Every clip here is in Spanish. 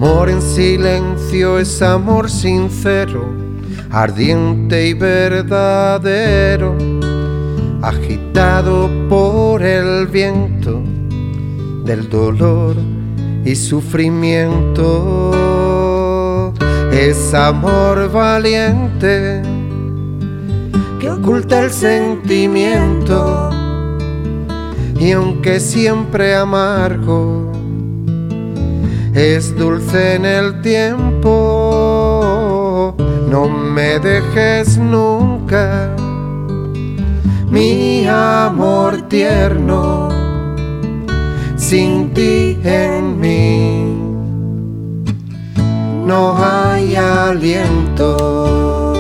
Amor en silencio es amor sincero, ardiente y verdadero, agitado por el viento del dolor y sufrimiento. Es amor valiente que oculta el sentimiento, y aunque siempre amargo, es dulce en el tiempo. No me dejes nunca, mi amor tierno, sin ti en mí no hay aliento.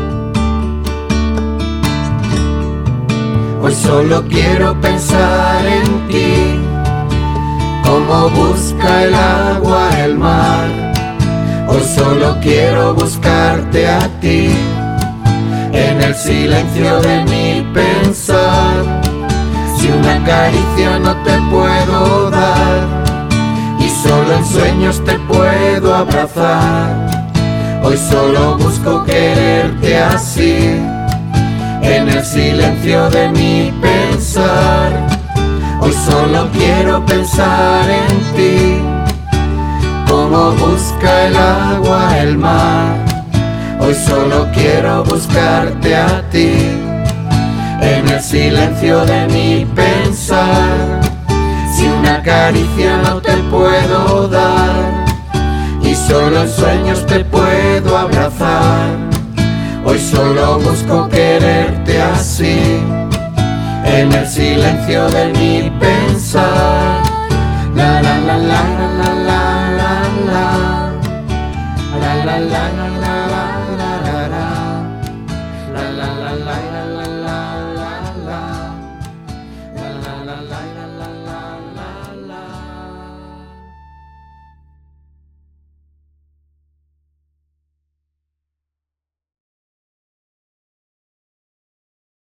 Hoy solo quiero pensar en ti, como busca el agua el mar. Hoy solo quiero buscarte a ti, en el silencio de mi pensar. Si una caricia no te puedo dar, y solo en sueños te puedo abrazar, hoy solo busco quererte así, en el silencio de mi pensar. Hoy solo quiero pensar en ti, como busca el agua el mar. Hoy solo quiero buscarte a ti, en el silencio de mi pensar. Si una caricia no te puedo dar, y solo en sueños te puedo abrazar, hoy solo busco quererte así, en el silencio de mi pensar. La, la.